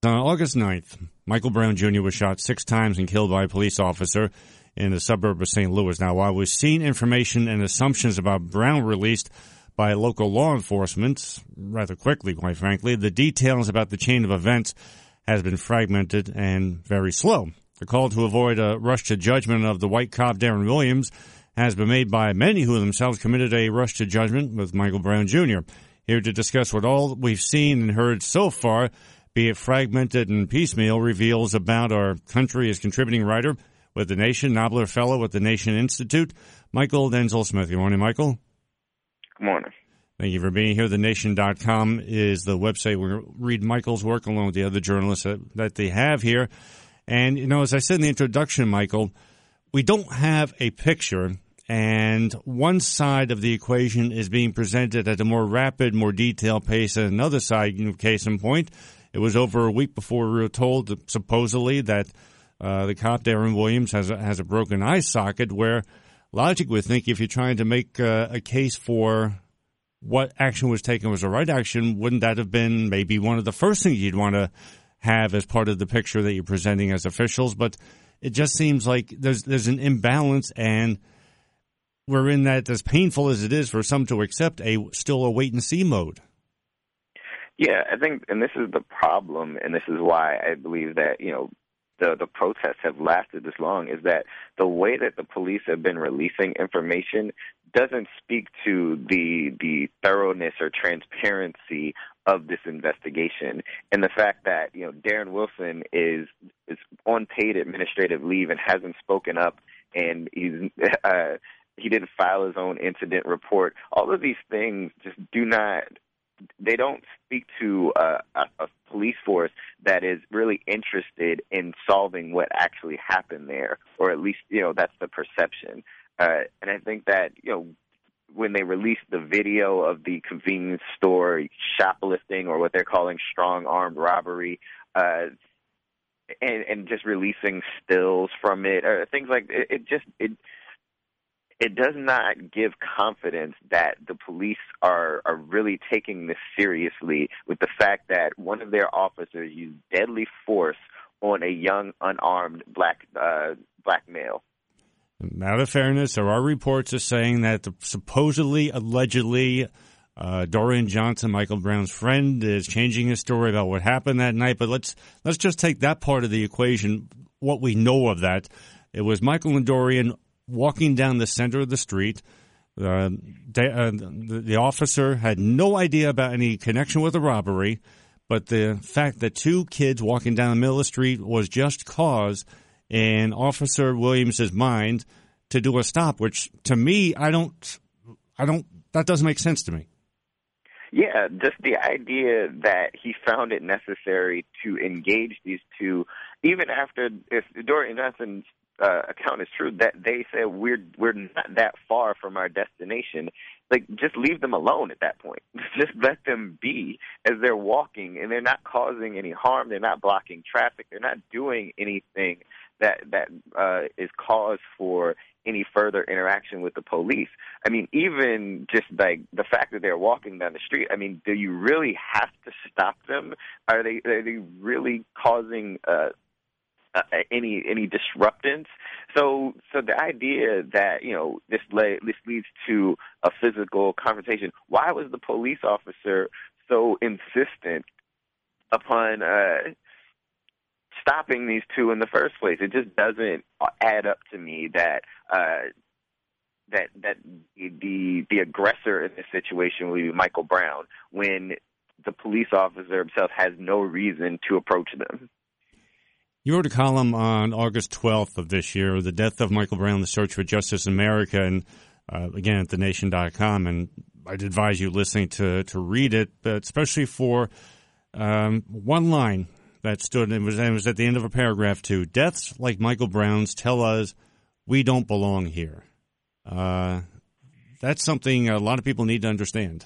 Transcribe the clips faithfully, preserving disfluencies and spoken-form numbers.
On August ninth, Michael Brown Junior was shot six times and killed by a police officer in the suburb of Saint Louis. Now, while we've seen information and assumptions about Brown released by local law enforcement rather quickly, quite frankly, the details about the chain of events has been fragmented and very slow. The call to avoid a rush to judgment of the white cop Darren Williams has been made by many who themselves committed a rush to judgment with Michael Brown Junior Here to discuss what all we've seen and heard so far, be it fragmented and piecemeal, reveals about our country as contributing writer with The Nation, Nobler Fellow at the Nation Institute, Michael Denzel Smith. Good morning, Michael. Good morning. Thank you for being here. the nation dot com is the website where we read Michael's work along with the other journalists that, that they have here. And, you know, as I said in the introduction, Michael, we don't have a picture, and one side of the equation is being presented at a more rapid, more detailed pace, and another side, you know, case in point, it was over a week before we were told, supposedly, that uh, the cop, Darren Williams, has a, has a broken eye socket, where logic would think if you're trying to make uh, a case for what action was taken was the right action, wouldn't that have been maybe one of the first things you'd want to have as part of the picture that you're presenting as officials? But it just seems like there's there's an imbalance, and we're in that, as painful as it is for some to accept, a still a wait-and-see mode. Yeah, I think, and this is the problem, and this is why I believe that, you know, the, the protests have lasted this long, is that the way that the police have been releasing information doesn't speak to the the thoroughness or transparency of this investigation. And the fact that, you know, Darren Wilson is is on paid administrative leave and hasn't spoken up, and he's uh, he didn't file his own incident report. All of these things just do not, they don't speak to uh, a, a police force that is really interested in solving what actually happened there, or at least, you know, that's the perception. Uh, and I think that, you know, when they released the video of the convenience store shoplifting, or what they're calling strong armed robbery, uh, and, and just releasing stills from it, or things like it, it just it. It does not give confidence that the police are, are really taking this seriously, with the fact that one of their officers used deadly force on a young, unarmed black uh, black male. Out of fairness, there are reports of saying that the supposedly, allegedly, uh, Dorian Johnson, Michael Brown's friend, is changing his story about what happened that night. But let's let's just take that part of the equation, what we know of that. It was Michael and Dorian walking down the center of the street. Uh, they, uh, the, the officer had no idea about any connection with the robbery, but the fact that two kids walking down the middle of the street was just cause in Officer Williams's mind to do a stop, which to me, I don't, I don't, that doesn't make sense to me. Yeah, just the idea that he found it necessary to engage these two, even after, if Dorian Johnson's Uh, account is true, that they said we're we're not that far from our destination. Like, just leave them alone at that point. Just let them be as they're walking, and they're not causing any harm. They're not blocking traffic. They're not doing anything that that uh, is cause for any further interaction with the police. I mean, even just like the fact that they're walking down the street, I mean, do you really have to stop them? Are they are they really causing uh, uh, any any disruptance? So so the idea that, you know, this lay, this leads to a physical confrontation. Why was the police officer so insistent upon uh, stopping these two in the first place? It just doesn't add up to me that uh, that that the the aggressor in this situation will be Michael Brown, when the police officer himself has no reason to approach them. You wrote a column on August twelfth of this year, The Death of Michael Brown, The Search for Justice in America, and uh, again at the nation dot com, and I'd advise you listening to, to read it, but especially for um, one line that stood, it was, it was at the end of a paragraph too. Deaths like Michael Brown's tell us we don't belong here. Uh, that's something a lot of people need to understand.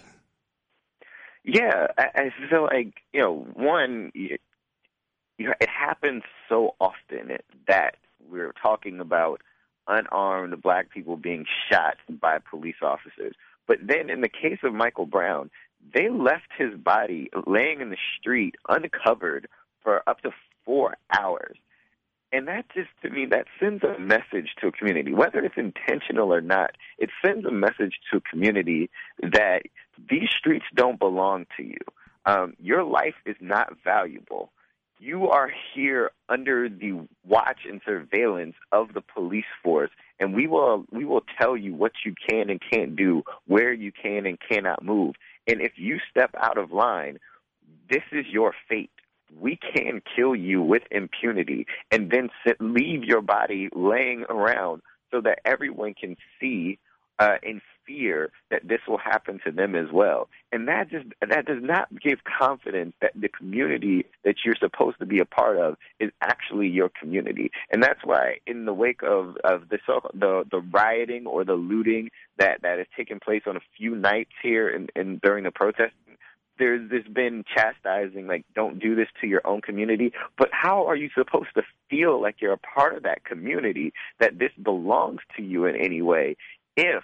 Yeah, I, I feel like, you know, one, you, you know, it happens so often that we're talking about unarmed black people being shot by police officers. But then in the case of Michael Brown, they left his body laying in the street uncovered for up to four hours. And that just, to me, that sends a message to a community, whether it's intentional or not. It sends a message to a community that these streets don't belong to you. Um, your life is not valuable. You are here under the watch and surveillance of the police force, and we will we will tell you what you can and can't do, where you can and cannot move. And if you step out of line, this is your fate. We can kill you with impunity and then sit, leave your body laying around so that everyone can see uh, and fear that this will happen to them as well. And that just that does not give confidence that the community that you're supposed to be a part of is actually your community. And that's why in the wake of, of the, the the rioting or the looting that, that has taken place on a few nights here and, and during the protest, there's this been chastising, like, don't do this to your own community. But how are you supposed to feel like you're a part of that community, that this belongs to you in any way, if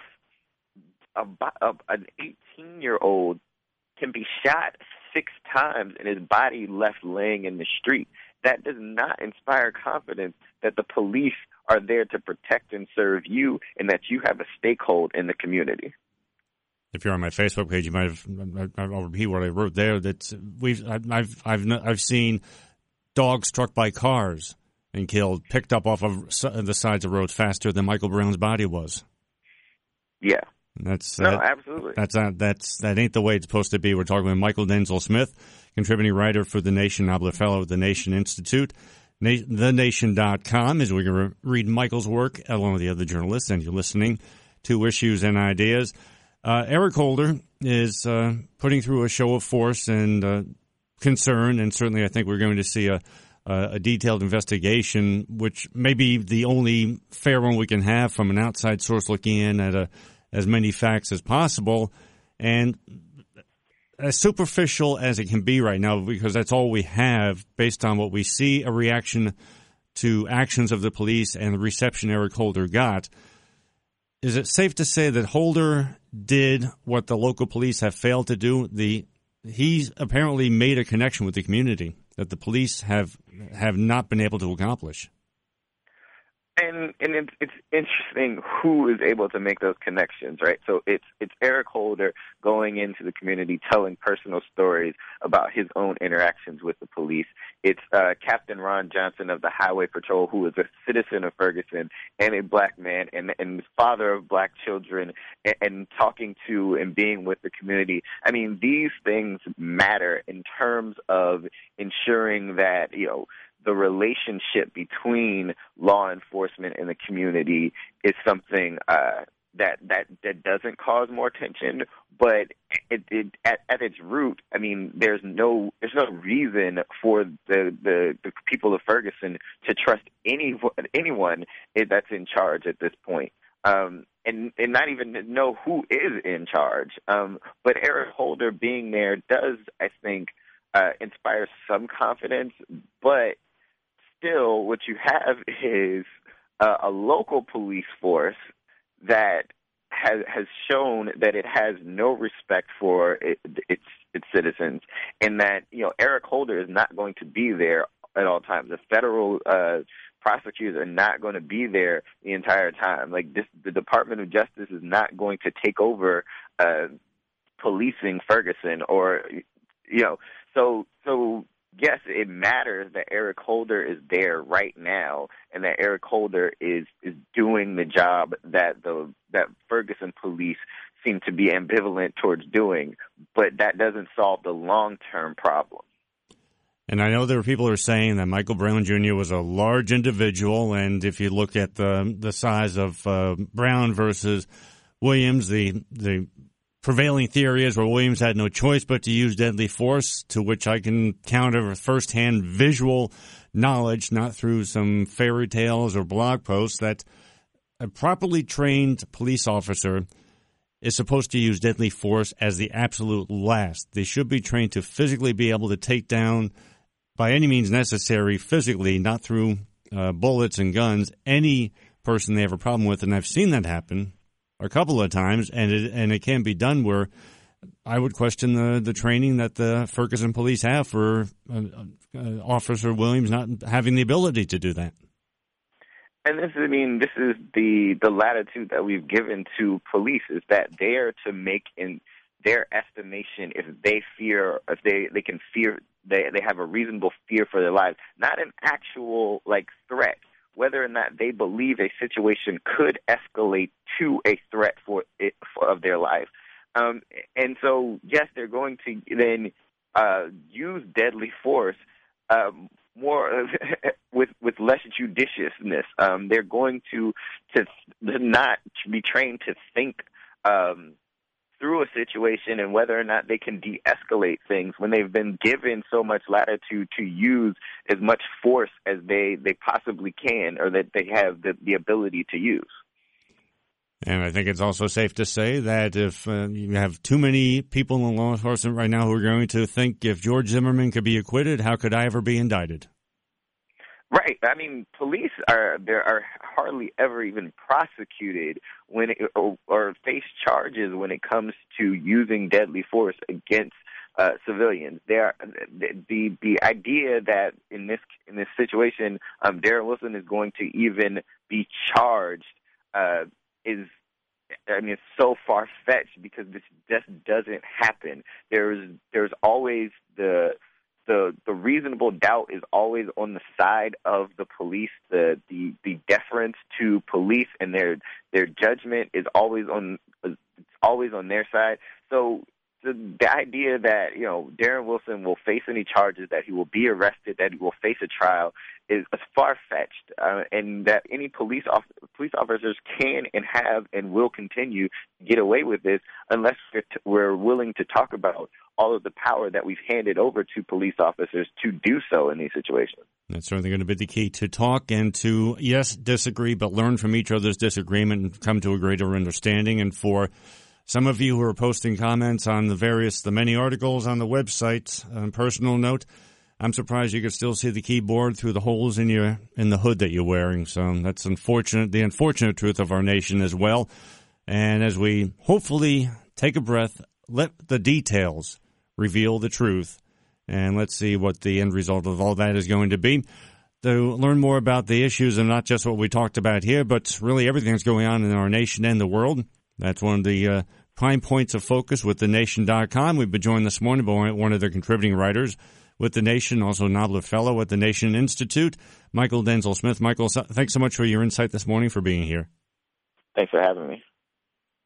a, a, an eighteen-year-old can be shot six times and his body left laying in the street? That does not inspire confidence that the police are there to protect and serve you and that you have a stakehold in the community. If you're on my Facebook page, you might have. I'll repeat what I wrote there. That we've, I've, I've, I've seen dogs struck by cars and killed, picked up off of the sides of roads faster than Michael Brown's body was. Yeah, that's no, that, absolutely. That's not, that's that ain't the way it's supposed to be. We're talking with Michael Denzel Smith, contributing writer for The Nation, Nobler Fellow at the Nation Institute. the nation dot com is where you're going to read Michael's work along with the other journalists, and you're listening to Issues and Ideas. Uh, Eric Holder is uh, putting through a show of force and uh, concern, and certainly I think we're going to see a, a detailed investigation, which may be the only fair one we can have from an outside source looking in at a, as many facts as possible. And as superficial as it can be right now, because that's all we have based on what we see, a reaction to actions of the police and the reception Eric Holder got, is it safe to say that Holder did what the local police have failed to do? The he's apparently made a connection with the community that the police have have not been able to accomplish. And and it's, it's interesting who is able to make those connections, right? So it's it's Eric Holder going into the community, telling personal stories about his own interactions with the police. It's uh, Captain Ron Johnson of the Highway Patrol, who is a citizen of Ferguson and a black man and and father of black children, and, and talking to and being with the community. I mean, these things matter in terms of ensuring that, you know, the relationship between law enforcement and the community is something uh, that that that doesn't cause more tension. But it, it, at, at its root, I mean, there's no there's no reason for the, the, the people of Ferguson to trust any anyone that's in charge at this point. Um, and, and not even know who is in charge. Um, but Eric Holder being there does, I think, uh, inspire some confidence, but still, what you have is uh, a local police force that has has shown that it has no respect for it, its its citizens, and that, you know, Eric Holder is not going to be there at all times. The federal uh, prosecutors are not going to be there the entire time. Like this, the Department of Justice is not going to take over uh, policing Ferguson, or you know, so so. Yes, it matters that Eric Holder is there right now, and that Eric Holder is, is doing the job that the that Ferguson police seem to be ambivalent towards doing, but that doesn't solve the long-term problem. And I know there are people who are saying that Michael Brown Junior was a large individual, and if you look at the the size of uh, Brown versus Williams, the the prevailing theory is where Williams had no choice but to use deadly force, to which I can counter with firsthand visual knowledge, not through some fairy tales or blog posts, that a properly trained police officer is supposed to use deadly force as the absolute last. They should be trained to physically be able to take down, by any means necessary, physically, not through uh, bullets and guns, any person they have a problem with. And I've seen that happen a couple of times, and it, and it can be done where I would question the, the training that the Ferguson police have for uh, uh, Officer Williams not having the ability to do that. And this, I mean, this is the, the latitude that we've given to police, is that they are to make in their estimation if they fear, if they, they can fear, they, they have a reasonable fear for their lives, not an actual, like, threat, whether or not they believe a situation could escalate to a threat for it, for, of their life. Um, and so, yes, they're going to then uh, use deadly force um, more with with less judiciousness. Um, they're going to to not be trained to think um, through a situation and whether or not they can de-escalate things when they've been given so much latitude to use as much force as they, they possibly can, or that they have the, the ability to use. And I think it's also safe to say that if uh, you have too many people in law enforcement right now who are going to think, if George Zimmerman could be acquitted, how could I ever be indicted? Right. I mean, police are there are hardly ever even prosecuted when it, or, or face charges when it comes to using deadly force against uh, civilians. There, the the idea that in this in this situation, um, Darren Wilson is going to even be charged uh, is, I mean, it's so far-fetched because this just doesn't happen. There's there's always the the the reasonable doubt is always on the side of the police. The the, the deference to police and their their judgment is always on it's always on their side. So the, the idea that, you know, Darren Wilson will face any charges, that he will be arrested, that he will face a trial is far-fetched, uh, and that any police off, police officers can and have and will continue to get away with this unless we're, t- we're willing to talk about all of the power that we've handed over to police officers to do so in these situations. That's certainly going to be the key, to talk and to, yes, disagree, but learn from each other's disagreement and come to a greater understanding. And for some of you who are posting comments on the various, the many articles on the website, on personal note, I'm surprised you can still see the keyboard through the holes in your in the hood that you're wearing. So that's unfortunate, the unfortunate truth of our nation as well. And as we hopefully take a breath, let the details reveal the truth, and let's see what the end result of all that is going to be. To learn more about the issues and not just what we talked about here, but really everything that's going on in our nation and the world, that's one of the uh, prime points of focus with the nation dot com. We've been joined this morning by one of their contributing writers with The Nation, also Nobler Fellow at the Nation Institute, Michael Denzel Smith. Michael, thanks so much for your insight this morning, for being here. Thanks for having me.